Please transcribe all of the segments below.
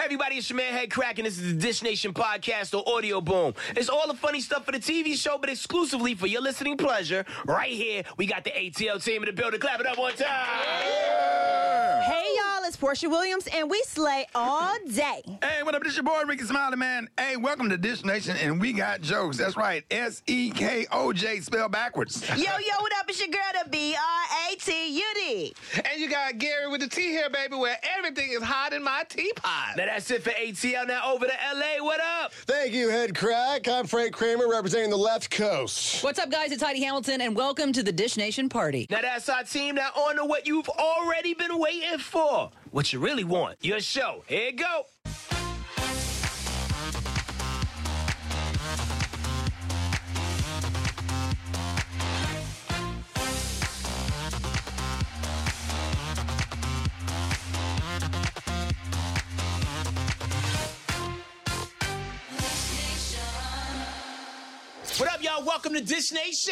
everybody, it's your man Head Crack, and this is the Dish Nation podcast or Audio Boom. It's all the funny stuff for the TV show, but exclusively for your listening pleasure. Right here, we got the ATL team in the building. Clap it up one time. Yeah. Hey, y'all, it's Portia Williams, and we slay all day. Hey, what up? This your boy, Ricky Smiley, man. Hey, welcome to Dish Nation, and we got jokes. That's right, S-E-K-O-J, spelled backwards. Yo, what up? It's your girl, the B-R-A-T-U-D. And you got Gary with the tea here, baby, where everything is hot in my teapot. Now that's it for ATL. Now over to L.A. What up? Thank you, Head Crack. I'm Frank Kramer, representing the left coast. What's up, guys? It's Heidi Hamilton, and welcome to the Dish Nation party. Now that's our team. Now on to what you've already been waiting for. What you really want. Your show. Here you go. What up, y'all? Welcome to Dish Nation.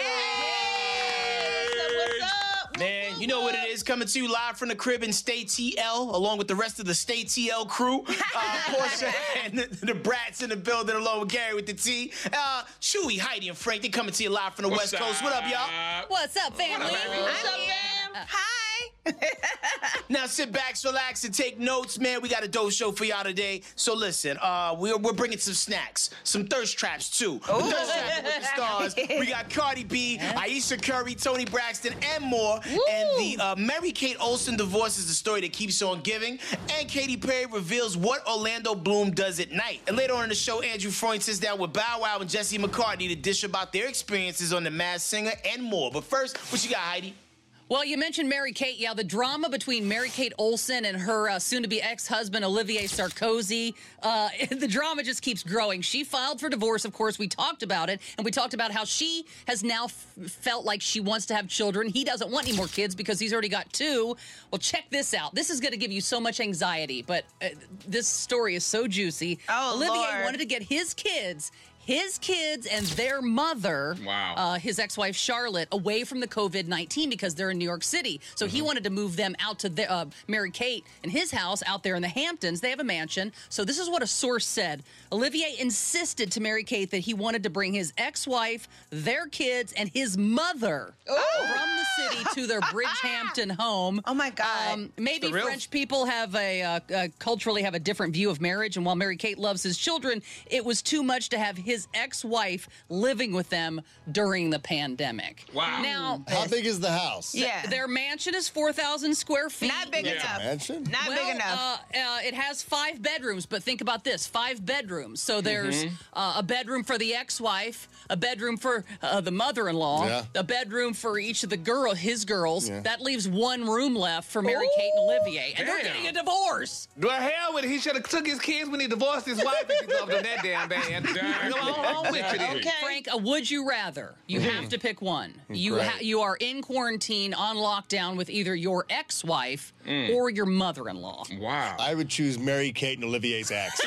Hey! What's up? Man, you know what it is. Coming to you live from the crib in Stay TL, along with the rest of the Stay TL crew. Portia and the brats in the building, along with Gary with the T. Chewy, Heidi, and Frank, they coming to you live from the West Coast. What up, y'all? What's up, family? What's up, fam? Hi. Now sit back, relax, and take notes, man. We got a dope show for y'all today. So listen, we're bringing some snacks, some thirst traps too. Thirst traps with the stars. We got Cardi B, Aisha Curry, Toni Braxton, and more. Woo. And the Mary-Kate Olsen divorce is the story that keeps on giving. And Katy Perry reveals what Orlando Bloom does at night. And later on in the show, Andrew Freund sits down with Bow Wow and Jesse McCartney to dish about their experiences on The Masked Singer and more. But first, what you got, Heidi? Well, you mentioned Mary-Kate. Yeah, the drama between Mary-Kate Olsen and her soon-to-be ex-husband, Olivier Sarkozy, the drama just keeps growing. She filed for divorce, of course. We talked about it, and we talked about how she has now felt like she wants to have children. He doesn't want any more kids because he's already got two. Well, check this out. This is going to give you so much anxiety, but this story is so juicy. Oh, Olivier Lord. wanted to get his kids and their mother, his ex-wife Charlotte, away from the COVID-19 because they're in New York City. So he wanted to move them out to Mary-Kate and his house out there in the Hamptons. They have a mansion. So this is what a source said. Olivier insisted to Mary-Kate that he wanted to bring his ex-wife, their kids, and his mother from the city to their Bridgehampton home. Oh, my God. Maybe French people have culturally have a different view of marriage, and while Mary-Kate loves his children, it was too much to have his ex-wife living with them during the pandemic. Wow. Now, How big is the house? Yeah. their mansion is 4,000 square feet. Not big enough. Mansion? Not big enough. It has 5 bedrooms, but think about this, 5 bedrooms. So there's a bedroom for the ex-wife, a bedroom for the mother-in-law, a bedroom for each of his girls. Yeah. That leaves 1 room left for Mary-Kate and Olivier. And they're getting a divorce. Well, hell with it. He should have took his kids when he divorced his wife if he loved them that damn bad. Go on with you then. Okay. Frank, would you rather? You have to pick one. You are in quarantine on lockdown with either your ex-wife or your mother-in-law. Wow. I would choose Mary-Kate and Olivier's ex.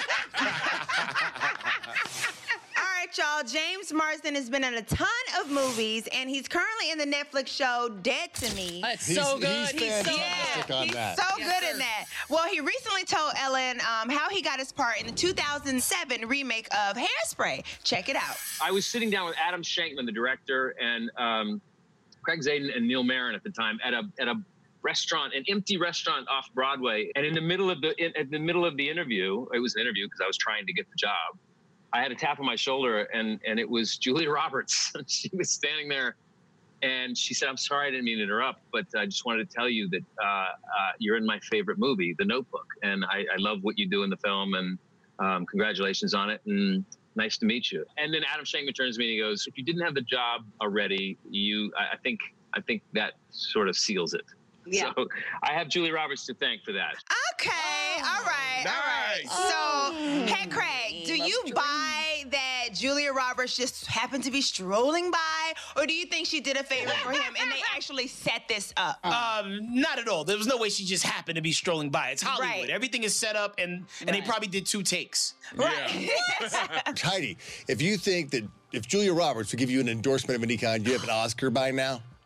All right, y'all. James Marsden has been in a ton of movies, and he's currently in the Netflix show Dead to Me. It's so good. He's fantastic on he's that. so Yes, good sir. in that. Well, he recently told Ellen how he got his part in the 2007 remake of Hairspray. Check it out. I was sitting down with Adam Shankman, the director, and Craig Zaden and Neil Marin at the time at a restaurant, an empty restaurant off Broadway. And in the middle of the interview, it was an interview because I was trying to get the job. I had a tap on my shoulder, and it was Julia Roberts. She was standing there, and she said, "I'm sorry, I didn't mean to interrupt, but I just wanted to tell you that you're in my favorite movie, The Notebook, and I love what you do in the film, and congratulations on it, and nice to meet you." And then Adam Shankman turns to me and he goes, "If you didn't have the job already, I think that sort of seals it." Yeah. So I have Julia Roberts to thank for that. Okay. All right. Nice. So, hey, Craig, do you buy that Julia Roberts just happened to be strolling by, or do you think she did a favor for him and they actually set this up? Not at all. There was no way she just happened to be strolling by. It's Hollywood. Right. Everything is set up, and they probably did 2 takes. Right. Heidi, if you think that if Julia Roberts would give you an endorsement of any kind, do you have an Oscar by now?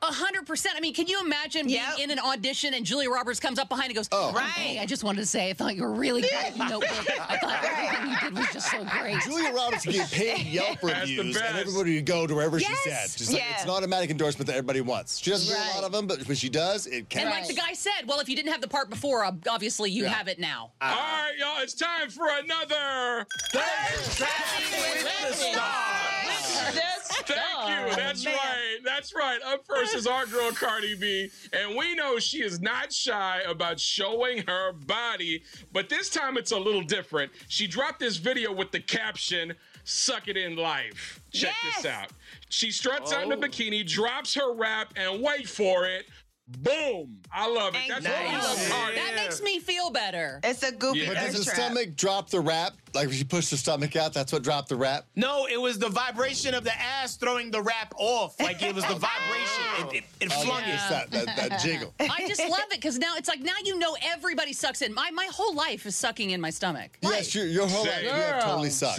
100%. I mean, can you imagine being in an audition and Julia Roberts comes up behind and goes, Hey, I just wanted to say I thought you were really good at Notebook. I thought everything you did was just so great. Julia Roberts can get paid Yelp reviews, and everybody would go to wherever she said. She's like, it's an automatic endorsement that everybody wants. She doesn't do a lot of them, but when she does, it counts. And like the guy said, well, if you didn't have the part before, obviously you have it now. All right, y'all, it's time for another Thirst Trap with the Stars. Thank you. That's right. Up first is our girl Cardi B, and we know she is not shy about showing her body, but this time it's a little different. She dropped this video with the caption, "Suck it in life." Check this out. She struts out in a bikini, drops her rap, and wait for it, boom. I love it. That's what we love Cardi. That makes me feel better. It's a goofy But does the trap. stomach drop the rap? Like if she pushed the stomach out, that's what dropped the rap? No, it was the vibration of the ass throwing the rap off. Like it was the vibration. It flung it. That jiggle. I just love it because now it's like now you know everybody sucks in. My whole life is sucking in my stomach. Yes, your whole life you have totally sucked.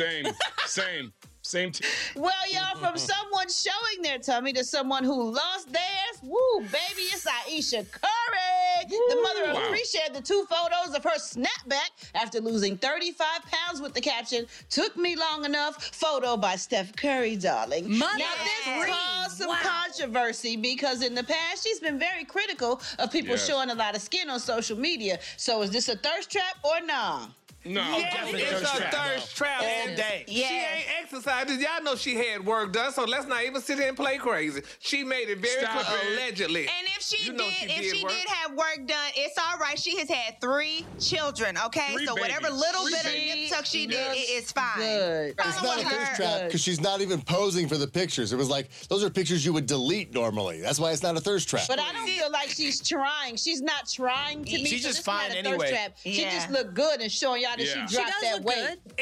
Same. Well, y'all, from someone showing their tummy to someone who lost theirs, woo, baby, it's Aisha Curry. The mother of three shared the 2 photos of her snapback after losing 35 pounds with the caption, "Took me long enough," photo by Steph Curry, darling. Now, this caused some controversy because in the past, she's been very critical of people showing a lot of skin on social media. So is this a thirst trap or nah? No, definitely it's a thirst trap all day. She ain't exercising. Y'all know she had work done, so let's not even sit here and play crazy. She made it very clear, allegedly. And if she did have work done, it's all right. She has had 3 children, okay? 3 so whatever babies. little 3 bit babies. of nip tuck she did, it is fine. Good. It's not a thirst trap because she's not even posing for the pictures. It was like, those are pictures you would delete normally. That's why it's not a thirst trap. But I don't feel like she's trying. She's not trying to me. She's so just this fine not a anyway. Thirst trap. She just looked good and showing y'all that she dropped that weight.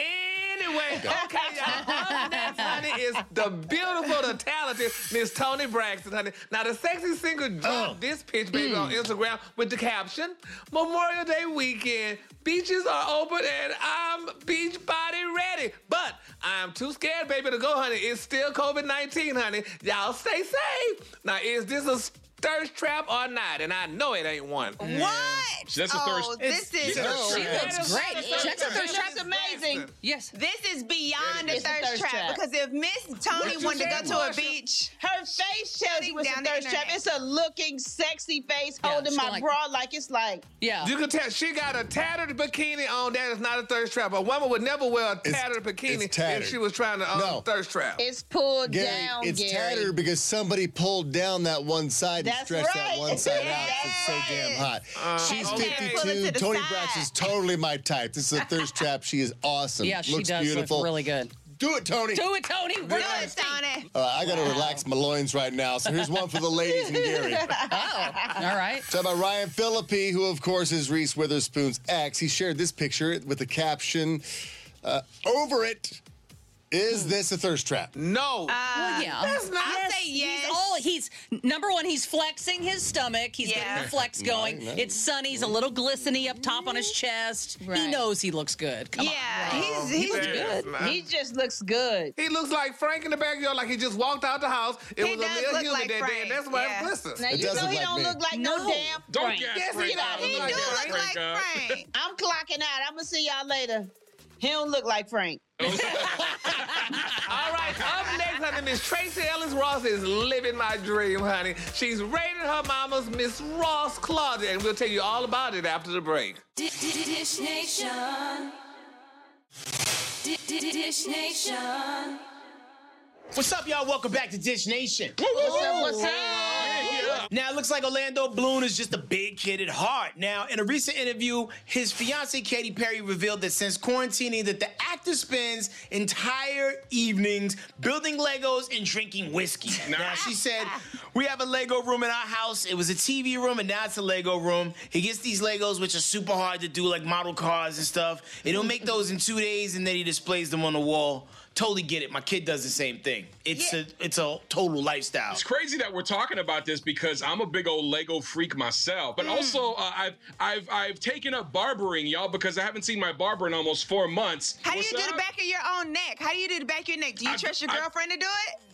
Anyway, okay, y'all. Next, honey, is the beautiful, the talented Miss Toni Braxton, honey. Now, the sexy singer dropped this pitch, baby, on Instagram with the caption, "Memorial Day weekend, beaches are open and I'm beach body ready. But I'm too scared, baby, to go, honey. It's still COVID-19, honey. Y'all stay safe." Now, is this a thirst trap or not? And I know it ain't one. What? That's a thirst. This is. She looks great. That's a thirst trap. That's amazing. Yes. This is beyond a It's a thirst thirst trap trap. because if Miss Toni wanted to go to a beach, Her face tells you it's a down the thirst trap. internet. It's a looking, sexy face holding she's my like- bra like it's like. Yeah. You can tell she got a tattered bikini on. That is not a thirst trap. A woman would never wear a tattered bikini it's tattered. if she was trying to thirst trap. It's pulled Gary, down, it's Gary. tattered because somebody pulled down that one side and That's stretched that right. one side out. It's so damn hot. She's okay. Pull it 52. to the Toni side. Braxton's totally my type. This is a thirst trap. She is awesome. Yeah, she Looks does beautiful. look really good. Do it, Toni. Do it, Toni. We're do it, thirsty. Toni. I got to relax my loins right now. So here's one for the ladies and Gary. Oh, all right. Talk about Ryan Phillippe, who, of course, is Reese Witherspoon's ex. He shared this picture with the caption, "Over it. Is this a thirst trap?" No. Well, yeah. That's not. I'll say yes. He's number one, he's flexing his stomach. He's getting the flex going. Nice. It's sunny. He's a little glistening up top on his chest. He knows he looks good. Come on. Yeah, he's good. He just looks good. He looks like Frank in the backyard, like he just walked out the house. It He was a does little look humid like that day, Frank, and that's why yeah. it glistens. Now, It you does know look he like don't me. look like no damn Don't Frank. gas Yes, Frank he out. does. He Look do like look Frank. like Frank, Frank. I'm clocking out. I'm going to see y'all later. He don't look like Frank. All right, up next, honey, Miss Tracy Ellis Ross is living my dream, honey. She's raiding her mama's Miss Ross closet, and we'll tell you all about it after the break. Dish Nation. Dish Nation. What's up, y'all? Welcome back to Dish Nation. What's up? Now, it looks like Orlando Bloom is just a big kid at heart. Now, in a recent interview, his fiancée, Katy Perry, revealed that since quarantining, that the actor spends entire evenings building Legos and drinking whiskey. Now, she said, "We have a Lego room in our house. It was a TV room, and now it's a Lego room. He gets these Legos, which are super hard to do, like model cars and stuff. And he'll make those in 2 days, and then he displays them on the wall. Totally get it. My kid does the same thing. It's a total lifestyle." It's crazy that we're talking about this because I'm a big old Lego freak myself, but also I've taken up barbering, y'all, because I haven't seen my barber in almost 4 months. How do What's you do up? the back of your own neck? How do you do the back of your neck? Do you trust your girlfriend to do it?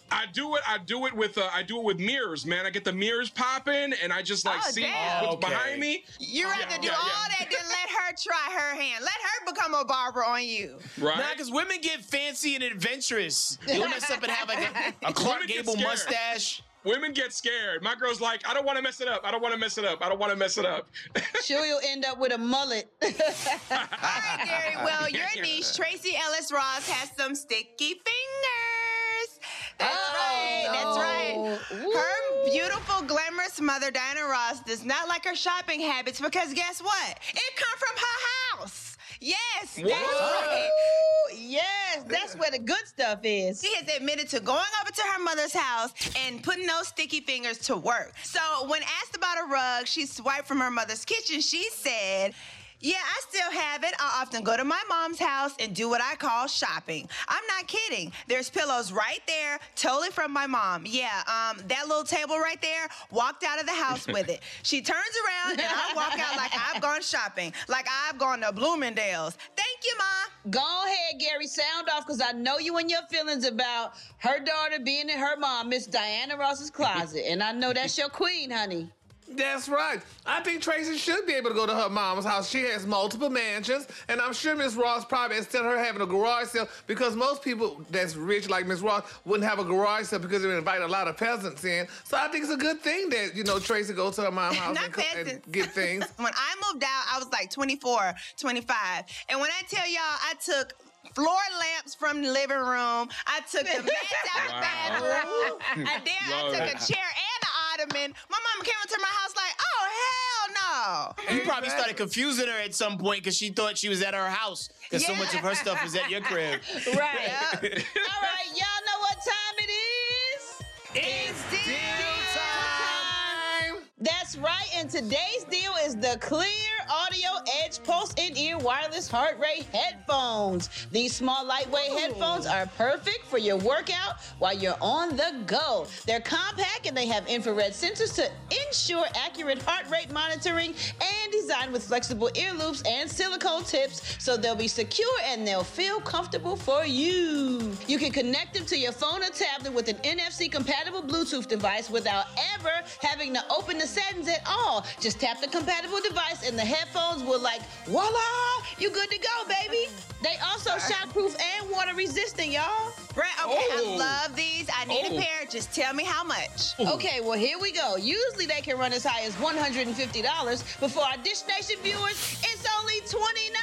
I do it with mirrors, man. I get the mirrors popping, and I just see what's behind me. You rather do all that than let her try her hand. Let her become a barber on you. Right? Nah, because women get fancy and adventurous. You'll mess up and have like a Clark Gable mustache. Women get scared. My girl's like, I don't want to mess it up. I don't want to mess it up. I don't want to mess it up. Sure, you'll end up with a mullet. All right, Gary. Well, your niece, Tracy Ellis Ross, has some sticky fingers. That's right. That's right. Her beautiful, glamorous mother, Diana Ross, does not like her shopping habits because guess what? It come from her house. Yes, that's right. Yes, that's where the good stuff is. She has admitted to going over to her mother's house and putting those sticky fingers to work. So when asked about a rug she swiped from her mother's kitchen, she said, yeah, I still have it. I often go to my mom's house and do what I call shopping. I'm not kidding. There's pillows right there, totally from my mom. Yeah, that little table right there, walked out of the house with it. She turns around and I walk out like I've gone shopping, like I've gone to Bloomingdale's. Thank you, Ma. Go ahead, Gary, sound off, because I know you and your feelings about her daughter being in her mom, Miss Diana Ross's closet. And I know that's your queen, honey. That's right. I think Tracy should be able to go to her mom's house. She has multiple mansions, and I'm sure Miss Ross probably, instead of her having a garage sale, because most people that's rich like Miss Ross wouldn't have a garage sale because they would invite a lot of peasants in. So I think it's a good thing that, Tracy goes to her mom's house and get things. When I moved out, I was like 24, 25. And when I tell y'all, I took floor lamps from the living room. I took the mats out the bathroom. And then I took a chair and an ottoman. My mama came into my house like, oh, hell no. You probably started confusing her at some point because she thought she was at her house because so much of her stuff was at your crib. Right. All right, y'all know what time it is? It's deal time. That's right, and today's deal is the Clear Audio Edge Pulse in-ear wireless heart rate headphones. These small, lightweight headphones are perfect for your workout while you're on the go. They're compact and they have infrared sensors to ensure accurate heart rate monitoring and designed with flexible ear loops and silicone tips so they'll be secure and they'll feel comfortable for you. You can connect them to your phone or tablet with an NFC-compatible Bluetooth device without ever having to open the settings at all. Just tap the compatible device and the headphones will voila, you good to go, baby. They also shockproof and water resistant, y'all. Brett, okay, I love these. I need a pair. Just tell me how much. Okay, well, here we go. Usually they can run as high as $150, but for our Dish Nation viewers, it's only $29.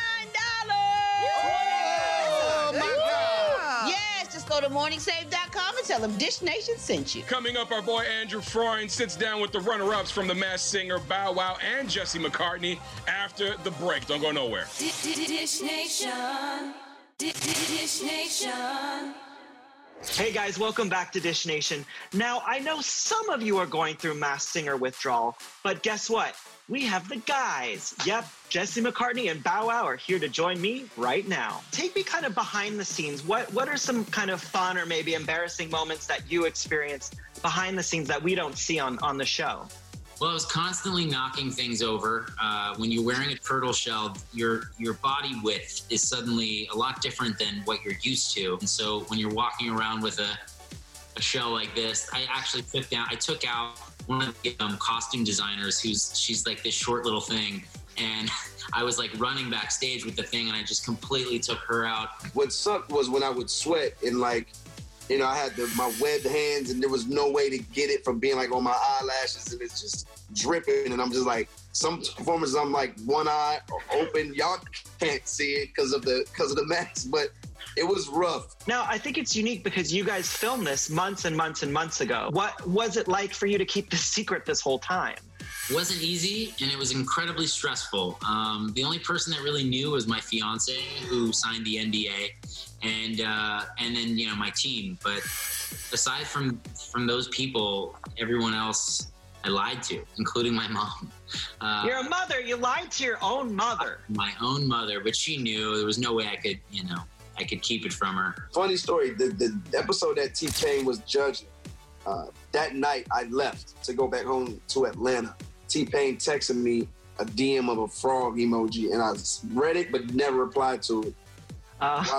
Oh, my God. Yes, just go to morningsave.com and tell them Dish Nation sent you. Coming up, our boy Andrew Freund sits down with the runner-ups from The Masked Singer, Bow Wow, and Jesse McCartney after the break. Don't go nowhere. Dish Nation. Dish Nation. Hey guys, welcome back to Dish Nation. Now, I know some of you are going through Masked Singer withdrawal, but guess what? We have the guys. Yep, Jesse McCartney and Bow Wow are here to join me right now. Take me kind of behind the scenes. What are some kind of fun or maybe embarrassing moments that you experienced behind the scenes that we don't see on the show? Well, I was constantly knocking things over. When you're wearing a turtle shell, your body width is suddenly a lot different than what you're used to. And so when you're walking around with a shell like this, I took out one of the costume designers she's like this short little thing. And I was like running backstage with the thing and I just completely took her out. What sucked was when I would sweat and I had my webbed hands and there was no way to get it from being on my eyelashes and it's just dripping. And I'm just like, some performances I'm like one eye open. Y'all can't see it because of the mask, but it was rough. Now, I think it's unique because you guys filmed this months and months and months ago. What was it like for you to keep this secret this whole time? It wasn't easy, and it was incredibly stressful. The only person that really knew was my fiance, who signed the NDA, and then my team. But aside from those people, everyone else I lied to, including my mom. You're a mother. You lied to your own mother. My own mother, but she knew. There was no way I could keep it from her. Funny story. The episode that T-Pain was judging. That night, I left to go back home to Atlanta. T-Pain texted me a DM of a frog emoji, and I read it but never replied to it.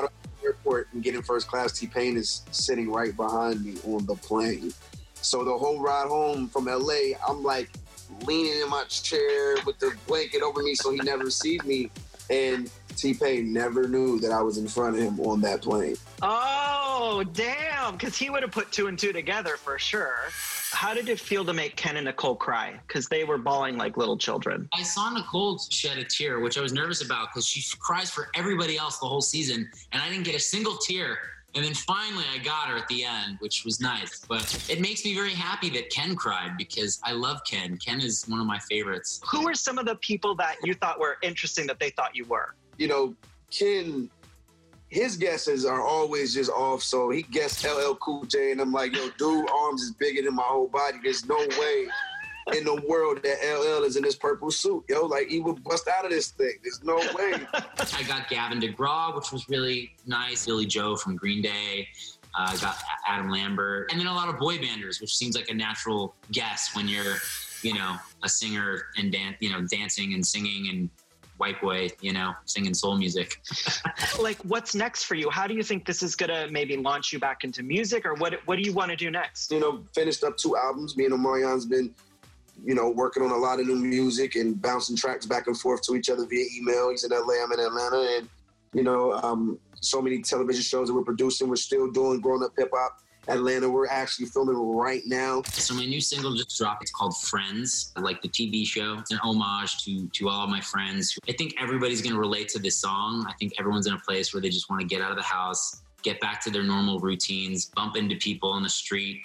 airport and get in first class, T-Pain is sitting right behind me on the plane. So the whole ride home from LA, I'm like leaning in my chair with the blanket over me so he never sees me. And T-Pain never knew that I was in front of him on that plane. Oh, damn, because he would have put 2 and 2 together for sure. How did it feel to make Ken and Nicole cry? Because they were bawling like little children. I saw Nicole shed a tear, which I was nervous about because she cries for everybody else the whole season, and I didn't get a single tear. And then finally I got her at the end, which was nice. But it makes me very happy that Ken cried because I love Ken. Ken is one of my favorites. Who were some of the people that you thought were interesting that they thought you were? You know, Ken, his guesses are always just off. So he guessed LL Cool J, and I'm like, yo, dude, arms is bigger than my whole body. There's no way in the world that LL is in this purple suit. Yo, like, he would bust out of this thing. There's no way. I got Gavin DeGraw, which was really nice. Billy Joe from Green Day. I got Adam Lambert. And then a lot of boy banders, which seems like a natural guess when you're, a singer and dancing and singing and white boy, singing soul music. Like, what's next for you? How do you think this is going to maybe launch you back into music, or what do you want to do next? Finished up 2 albums. Me and Omarion's been, working on a lot of new music and bouncing tracks back and forth to each other via email. He's in LA, I'm in Atlanta, and, so many television shows that we're producing. We're still doing Grown Up Hip Hop. Atlanta, we're actually filming right now. So my new single just dropped. It's called Friends, like the TV show. It's an homage to all of my friends. I think everybody's going to relate to this song. I think everyone's in a place where they just want to get out of the house, get back to their normal routines, bump into people on the street,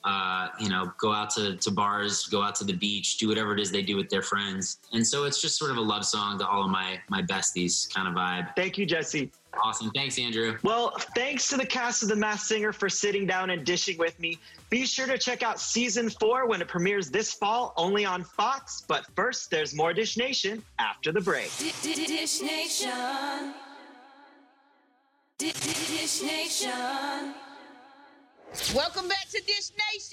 go out to bars, go out to the beach, do whatever it is they do with their friends. And so it's just sort of a love song to all of my besties kind of vibe. Thank you, Jesse. Awesome. Thanks, Andrew. Well, thanks to the cast of The Masked Singer for sitting down and dishing with me. Be sure to check out season 4 when it premieres this fall, only on Fox. But first, there's more Dish Nation after the break. Dish Nation. Dish Nation. Welcome back to Dish Nation.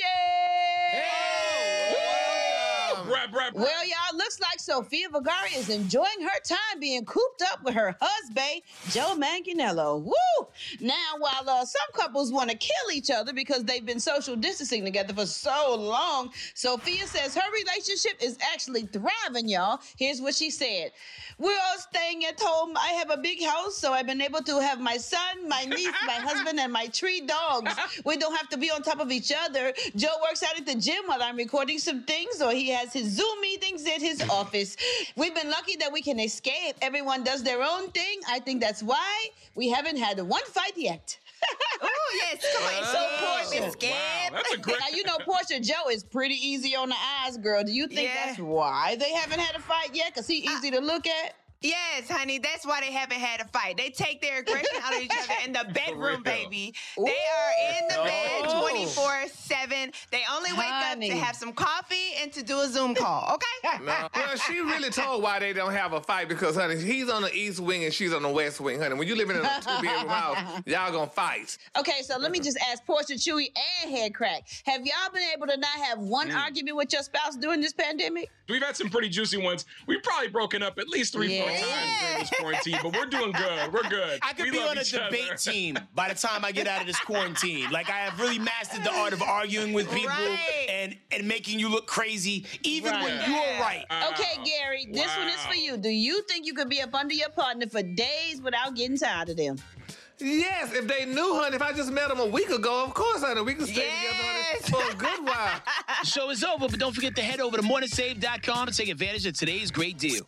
Well, y'all, looks like Sofia Vergara is enjoying her time being cooped up with her husband, Joe Manganiello. Woo! Now, while some couples want to kill each other because they've been social distancing together for so long, Sofia says her relationship is actually thriving, y'all. Here's what she said. We're all staying at home. I have a big house, so I've been able to have my son, my niece, my husband, and my 3 dogs. We don't have to be on top of each other. Joe works out at the gym while I'm recording some things, or he has his Zoom meetings at his office. We've been lucky that we can escape. Everyone does their own thing. I think that's why we haven't had one fight yet. Oh, yes. Come on. So Portia Skip. Wow, that's a great... Now, Portia Joe is pretty easy on the eyes, girl. Do you think that's why they haven't had a fight yet? Because he's easy to look at? Yes, honey, that's why they haven't had a fight. They take their aggression out of each other in the bedroom, baby. They are in the bed 24/7. They only wake up to have some coffee and to do a Zoom call, okay? No. Well, she really told why they don't have a fight because, honey, he's on the east wing and she's on the west wing, honey. When you're living in a 2-bedroom house, y'all gonna fight. Okay, so let me just ask Portia, Chewy, and Head Crack. Have y'all been able to not have one argument with your spouse during this pandemic? We've had some pretty juicy ones. We've probably broken up at least 3-4 times during this quarantine, but we're doing good. We're good. I could be on a debate team by the time I get out of this quarantine. Like, I have really mastered the art of arguing with people and making you look crazy, even when you're right. Okay, Gary, this one is for you. Do you think you could be up under your partner for days without getting tired of them? Yes, if they knew, honey, if I just met them a week ago, of course, honey, we can stay together, honey, for a good while. The show is over, but don't forget to head over to morningsave.com to take advantage of today's great deal.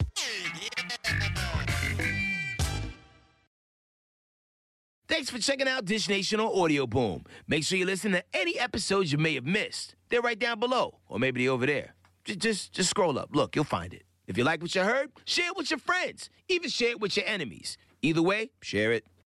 Thanks for checking out Dish Nation on Audio Boom. Make sure you listen to any episodes you may have missed. They're right down below, or maybe they're over there. Just scroll up. Look, you'll find it. If you like what you heard, share it with your friends. Even share it with your enemies. Either way, share it.